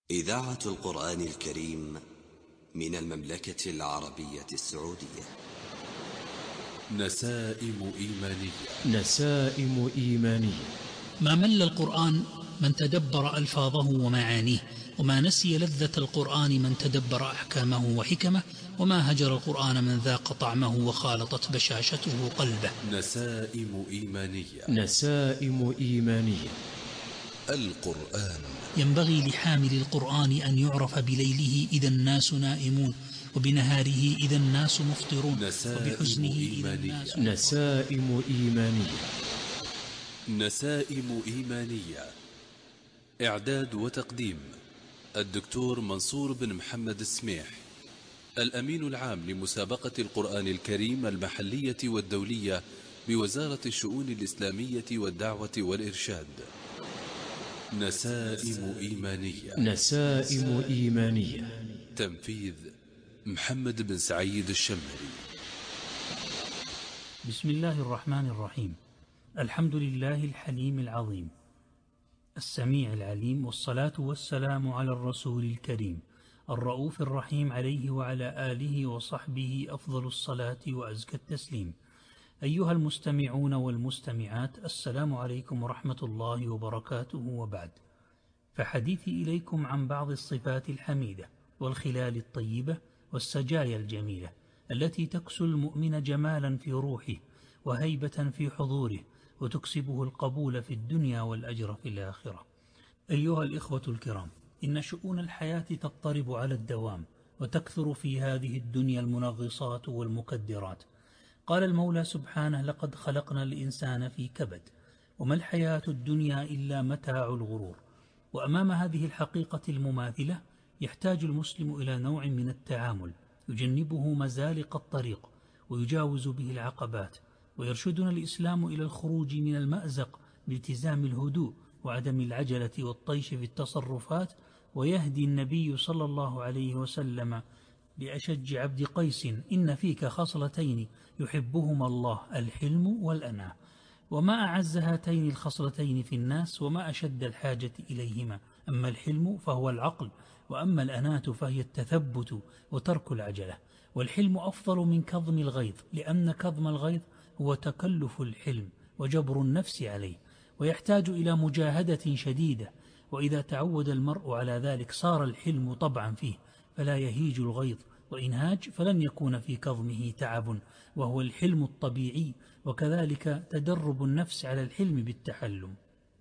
إذاعة القرآن الكريم من المملكة العربية السعودية. نسائم إيمانية. نسائم إيمانية. ما مل القرآن من تدبر ألفاظه ومعانيه، وما نسي لذة القرآن من تدبر أحكامه وحكمه، وما هجر القرآن من ذاق طعمه وخالطت بشاشته قلبه. نسائم إيمانية. نسائم إيمانية. القرآن ينبغي لحامل القرآن أن يعرف بليله إذا الناس نائمون، وبنهاره إذا الناس مفطرون، وبحزنه إذا الناس. نسائم إيمانية. نسائم إيمانية. إعداد وتقديم الدكتور منصور بن محمد السميح، الأمين العام لمسابقة القرآن الكريم المحلية والدولية بوزارة الشؤون الإسلامية والدعوة والإرشاد. نسائم إيمانية. نسائم إيمانية. تنفيذ محمد بن سعيد الشمري. بسم الله الرحمن الرحيم. الحمد لله الحليم العظيم السميع العليم، والصلاة والسلام على الرسول الكريم الرؤوف الرحيم، عليه وعلى آله وصحبه أفضل الصلاة وأزكى التسليم. أيها المستمعون والمستمعات، السلام عليكم ورحمة الله وبركاته، وبعد، فحديثي إليكم عن بعض الصفات الحميدة والخلال الطيبة والسجايا الجميلة التي تكسو المؤمن جمالا في روحه وهيبة في حضوره، وتكسبه القبول في الدنيا والأجر في الآخرة. أيها الإخوة الكرام، إن شؤون الحياة تضطرب على الدوام، وتكثر في هذه الدنيا المنغصات والمكدرات. قال المولى سبحانه: لقد خلقنا الإنسان في كبد، وما الحياة الدنيا إلا متاع الغرور. وأمام هذه الحقيقة المماثلة يحتاج المسلم إلى نوع من التعامل يجنبه مزالق الطريق ويجاوز به العقبات، ويرشدنا الإسلام إلى الخروج من المأزق بالتزام الهدوء وعدم العجلة والطيش في التصرفات. ويهدي النبي صلى الله عليه وسلم بأشج عبد قيس: إن فيك خصلتين يحبهما الله، الحلم والأناة. وما أعز هاتين الخصلتين في الناس، وما أشد الحاجة إليهما. أما الحلم فهو العقل، وأما الأناة فهي التثبت وترك العجلة. والحلم أفضل من كظم الغيظ، لأن كظم الغيظ هو تكلف الحلم وجبر النفس عليه، ويحتاج إلى مجاهدة شديدة. وإذا تعود المرء على ذلك صار الحلم طبعا فيه، فلا يهيج الغيظ، وإن هاج فلن يكون في كظمه تعب، وهو الحلم الطبيعي. وكذلك تدرب النفس على الحلم بالتحلم.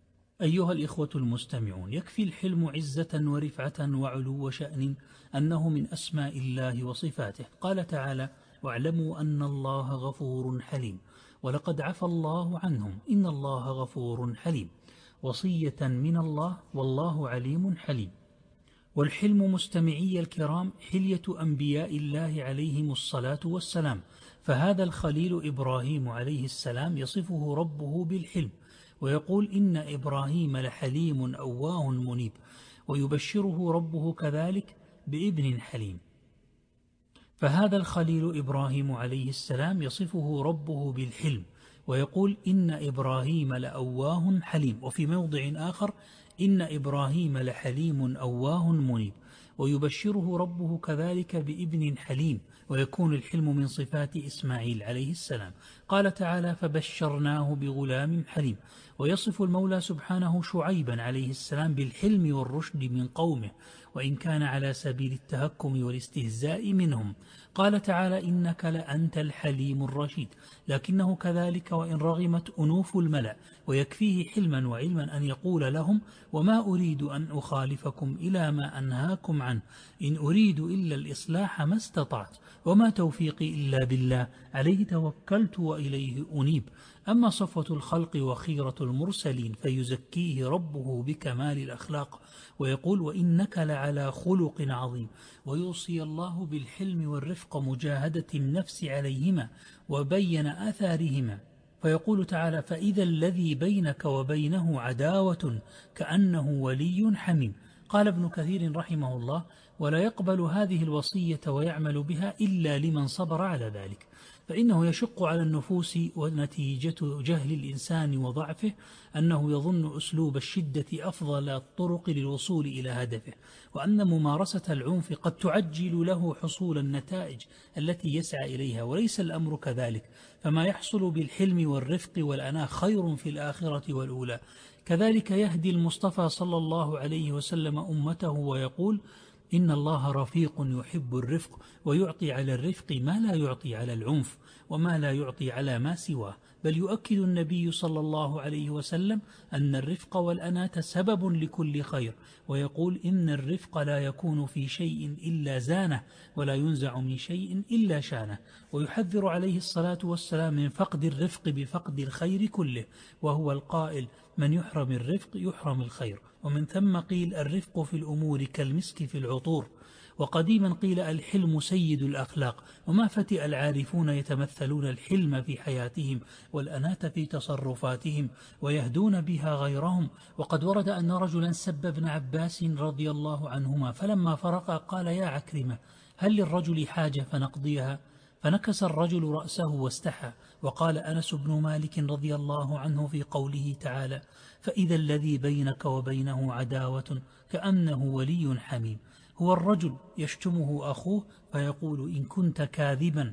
أيها الإخوة المستمعون، يكفي الحلم عزة ورفعة وعلو شأن أنه من أسماء الله وصفاته. قال تعالى: واعلموا أن الله غفور حليم، ولقد عفى الله عنهم، إن الله غفور حليم. وصية من الله، والله عليم حليم. والحلم مستمعي الكرام حلية أنبياء الله عليهم الصلاة والسلام. فهذا الخليل إبراهيم عليه السلام يصفه ربه بالحلم، ويقول: إن إبراهيم لحليم أواه منيب. ويبشره ربه كذلك بابن حليم. فهذا الخليل إبراهيم عليه السلام يصفه ربه بالحلم، ويقول: إن إبراهيم لأواه حليم. وفي موضع آخر: إن إبراهيم لحليم أواه منيب. ويبشره ربه كذلك بابن حليم، ويكون الحلم من صفات إسماعيل عليه السلام. قال تعالى: فبشرناه بغلام حليم. ويصف المولى سبحانه شعيبا عليه السلام بالحلم والرشد من قومه، وإن كان على سبيل التهكم والاستهزاء منهم. قال تعالى: إنك لأنت الحليم الرشيد. لكنه كذلك وإن رغمت أنوف الملأ، ويكفيه حلما وعلما أن يقول لهم: وما أريد أن أخالفكم إلى ما أنهاكم عنه، إن أريد إلا الإصلاح ما استطعت، وما توفيقي إلا بالله، عليه توكلت وإليه أنيب. أما صفوة الخلق وخيرة المرسلين فيزكيه ربه بكمال الأخلاق، ويقول: وإنك لعلى خلق عظيم. ويوصي الله بالحلم والرفق مجاهدة النفس عليهما وبين آثارهما، فيقول تعالى: فإذا الذي بينك وبينه عداوة كأنه ولي حميم. قال ابن كثير رحمه الله: ولا يقبل هذه الوصية ويعمل بها إلا لمن صبر على ذلك. فإنه يشق على النفوس، ونتيجة جهل الإنسان وضعفه أنه يظن أسلوب الشدة أفضل الطرق للوصول إلى هدفه، وأن ممارسة العنف قد تعجل له حصول النتائج التي يسعى إليها، وليس الأمر كذلك، فما يحصل بالحلم والرفق والأناة خير في الآخرة والأولى. كذلك يهدي المصطفى صلى الله عليه وسلم أمته ويقول: إن الله رفيق يحب الرفق، ويعطي على الرفق ما لا يعطي على العنف، وما لا يعطي على ما سواه. بل يؤكد النبي صلى الله عليه وسلم أن الرفق والأناة سبب لكل خير، ويقول: إن الرفق لا يكون في شيء إلا زانه، ولا ينزع من شيء إلا شانه. ويحذر عليه الصلاة والسلام من فقد الرفق بفقد الخير كله، وهو القائل: من يحرم الرفق يحرم الخير. ومن ثم قيل: الرفق في الأمور كالمسك في العطور. وقديما قيل: الحلم سيد الأخلاق. وما فتئ العارفون يتمثلون الحلم في حياتهم والأناة في تصرفاتهم، ويهدون بها غيرهم. وقد ورد أن رجلا سب ابن عباس رضي الله عنهما، فلما فرق قال: يا عكرمة، هل للرجل حاجة فنقضيها؟ فنكس الرجل رأسه واستحى. وقال أنس بن مالك رضي الله عنه في قوله تعالى: فإذا الذي بينك وبينه عداوة كأنه ولي حميم. هو الرجل يشتمه أخوه فيقول: إن كنت كاذبا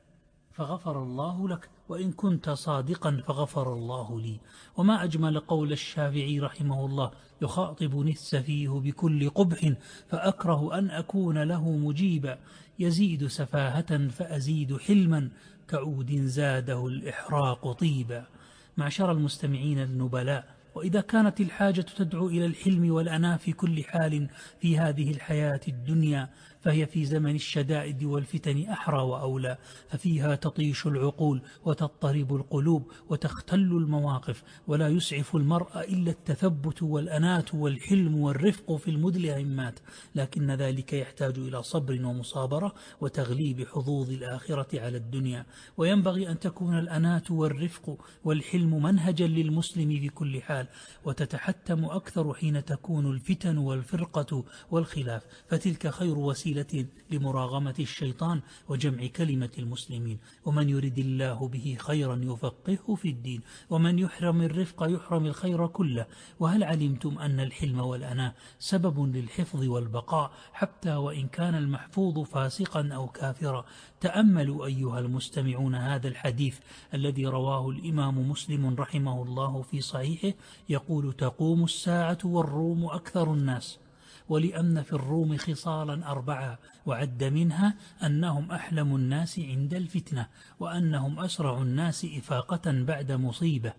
فغفر الله لك، وإن كنت صادقا فغفر الله لي. وما أجمل قول الشافعي رحمه الله: يخاطبني السفيه بكل قبح فأكره أن أكون له مجيبا، يزيد سفاهة فأزيد حلما، كعود زاده الإحراق طيبا. معشر المستمعين النبلاء، وإذا كانت الحاجة تدعو إلى الحلم والأناة في كل حال في هذه الحياة الدنيا، فهي في زمن الشدائد والفتن أحرى وأولى، ففيها تطيش العقول وتضطرب القلوب وتختل المواقف، ولا يسعف المرء إلا التثبت والأناة والحلم والرفق في المدلهمات، لكن ذلك يحتاج إلى صبر ومصابرة وتغليب حظوظ الآخرة على الدنيا. وينبغي أن تكون الأناة والرفق والحلم منهجا للمسلم في كل حال، وتتحتم أكثر حين تكون الفتن والفرقة والخلاف، فتلك خير وسيلة لمراغمة الشيطان وجمع كلمة المسلمين. ومن يرد الله به خيرا يفقهه في الدين، ومن يحرم الرفق يحرم الخير كله. وهل علمتم أن الحلم والأناة سبب للحفظ والبقاء، حتى وإن كان المحفوظ فاسقا أو كافرا؟ تأملوا أيها المستمعون هذا الحديث الذي رواه الإمام مسلم رحمه الله في صحيحه، يقول: تقوم الساعة والروم أكثر الناس، ولأن في الروم خصالا 4، وعد منها أنهم أحلم الناس عند الفتنة، وأنهم أسرع الناس إفاقة بعد مصيبة.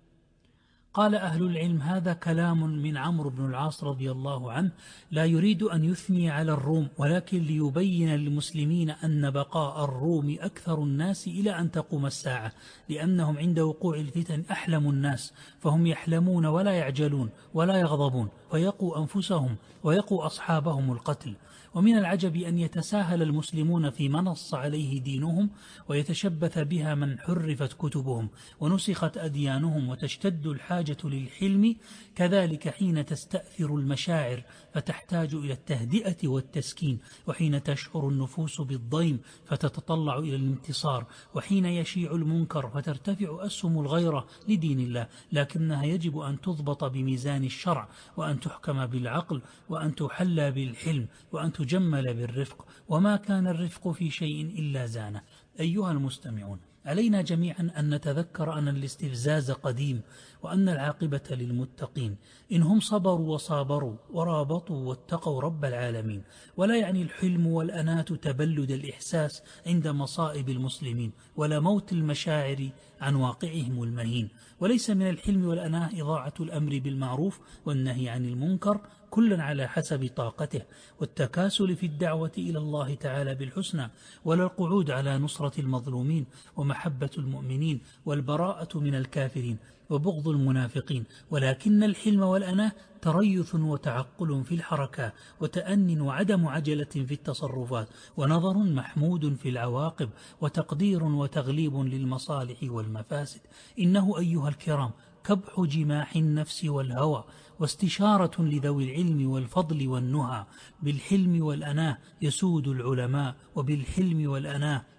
قال أهل العلم: هذا كلام من عمرو بن العاص رضي الله عنه، لا يريد أن يثني على الروم، ولكن ليبين للمسلمين أن بقاء الروم أكثر الناس إلى أن تقوم الساعة، لأنهم عند وقوع الفتن أحلم الناس، فهم يحلمون ولا يعجلون ولا يغضبون، فيقوا أنفسهم ويقوا أصحابهم القتل. ومن العجب أن يتساهل المسلمون فيما نص عليه دينهم، ويتشبث بها من حرفت كتبهم ونسخت أديانهم، وتشتد الحاجة للحلم كذلك حين تستأثر المشاعر فتحتاج إلى التهدئة والتسكين، وحين تشعر النفوس بالضيم فتتطلع إلى الانتصار، وحين يشيع المنكر فترتفع أسهم الغيرة لدين الله، لكنها يجب أن تضبط بميزان الشرع، وأن تحكم بالعقل، وأن تحلى بالحلم، وأن تجمل بالرفق. وما كان الرفق في شيء إلا زانه. أيها المستمعون، علينا جميعا أن نتذكر أن الاستفزاز قديم، وأن العاقبة للمتقين إن هم صبروا وصابروا ورابطوا واتقوا رب العالمين. ولا يعني الحلم والأناة تبلد الإحساس عند مصائب المسلمين، ولا موت المشاعر عن واقعهم المهين. وليس من الحلم والأناة إضاعة الأمر بالمعروف والنهي عن المنكر كلا على حسب طاقته، والتكاسل في الدعوة إلى الله تعالى بالحسنى، ولا القعود على نصرة المظلومين ومحبة المؤمنين والبراءة من الكافرين وبغض المنافقين. ولكن الحلم والأناة تريث وتعقل في الحركات، وتأن وعدم عجلة في التصرفات، ونظر محمود في العواقب، وتقدير وتغليب للمصالح والمفاسد. إنه أيها الكرام كبح جماح النفس والهوى، واستشارة لذوي العلم والفضل والنهى. بالحلم والأناة يسود العلماء، وبالحلم والأناة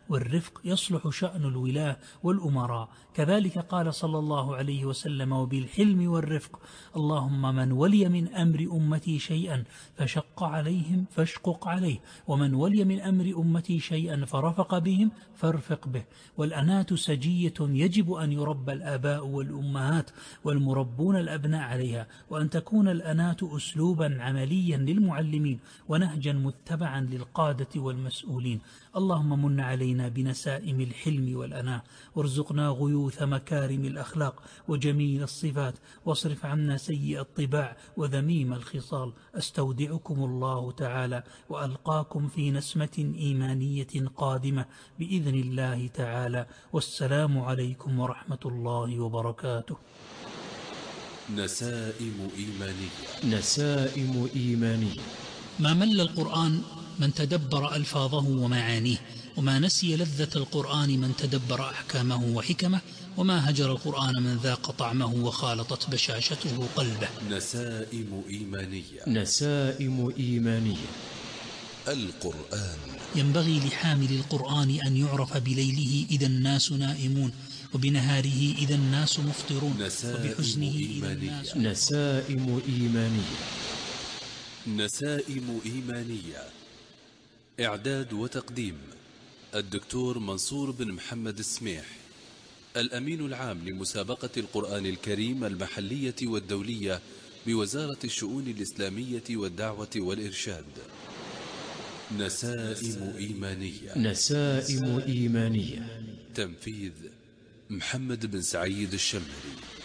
والرفق يصلح شأن الولاة والأمراء. كذلك قال صلى الله عليه وسلم: وبالحلم والرفق. اللهم من ولي من أمر أمتي شيئا فشق عليهم فاشقق عليه، ومن ولي من أمر أمتي شيئا فرفق بهم فارفق به. والأناة سجية يجب أن يربى الآباء والأمهات والمربون الأبناء عليها، وأن تكون الأناة أسلوبا عمليا للمعلمين ونهجا متبعا للقادة والمسؤولين. اللهم من علينا بنسائم الحلم والأناة، وارزقنا غيوث مكارم الأخلاق وجميل الصفات، واصرف عنا سيء الطباع وذميم الخصال. أستودعكم الله تعالى وألقاكم في نسمة إيمانية قادمة بإذن الله تعالى، والسلام عليكم ورحمة الله وبركاته. نسائم إيمانية. نسائم إيمانية. ما مل القرآن من تدبر ألفاظه ومعانيه، وما نسي لذة القرآن من تدبر أحكامه وحكمه، وما هجر القرآن من ذاق طعمه وخالطت بشاشته قلبه. نسائم إيمانية. نسائم إيمانية. القرآن ينبغي لحامل القرآن أن يعرف بليله إذا الناس نائمون، وبنهاره إذا الناس مفطرون، وبحزنه إذا الناس. نسائم إيمانية. نسائم إيمانية. إعداد وتقديم الدكتور منصور بن محمد السميح، الأمين العام لمسابقة القرآن الكريم المحلية والدولية بوزارة الشؤون الإسلامية والدعوة والإرشاد. نسائم إيمانية. نسائم إيمانية. تنفيذ محمد بن سعيد الشمهري.